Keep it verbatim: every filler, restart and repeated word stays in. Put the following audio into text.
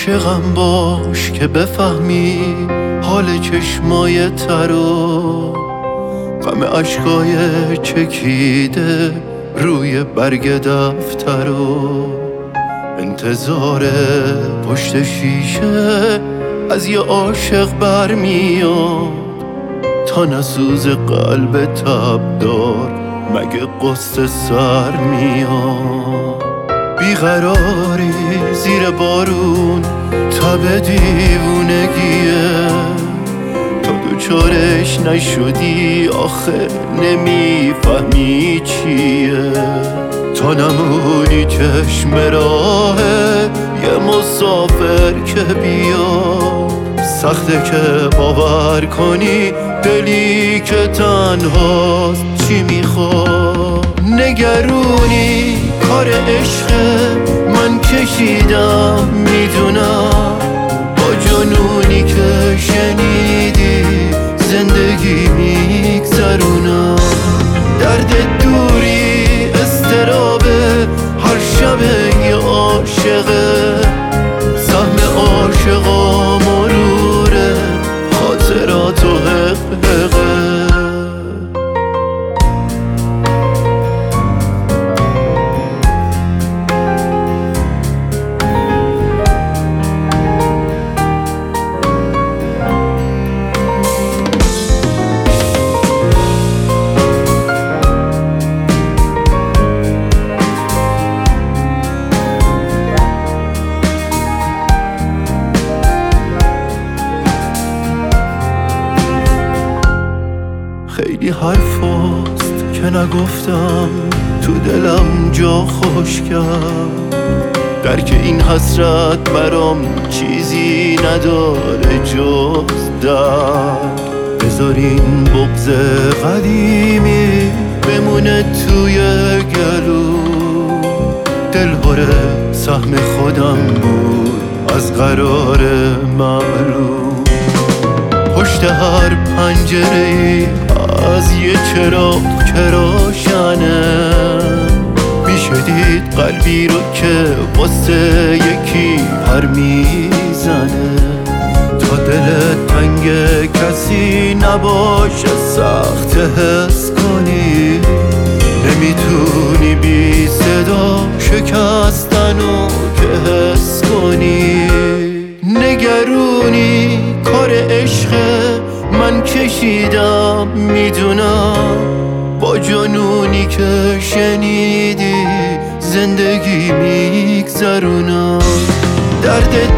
عاشقم باش که بفهمی حال چشمای ترو، غم عشقای چکیده روی برگ دفترو، انتظار پشت شیشه از یه عاشق برمیاد تا نسوز قلب تبدار مگه قصه سر میاد. بیقراری زیر بارون تب دیوونگیه، تا دوچارش نشدی آخه نمیفهمی چیه. تا نمونی چشم راه یه مسافر که بیا، سخته که باور کنی دلی که تنهاست چی میخواد. نگرونی کار عشق من کشیدم میدونم، با جنونی که شنیدی زندگی میگذرونم. درد دوری استرابه هر شب یه عاشقه، سهم عاشقا مروره خاطرات و حققه. خیلی حرفاست که نگفتم تو دلم جا خوش کرد، درک این حسرت برام چیزی نداره جز درد. بذارین بغض قدیمی بمونه توی گلو، دلهره سهم خودم بود از قرار معلوم. پشت هر پنجره‌ای از یه چراغ که روشنه، میشه دید قلبی رو که واسه یکی پر میزنه. تا دلت تنگ کسی نباشه سخت حس کنی، نمیتونی بی صدا شکستنو که حس کنی. نگرونی کار عشق من کشیدم میدونم، با جنونی که شنیدی زندگی میگذرونم. درد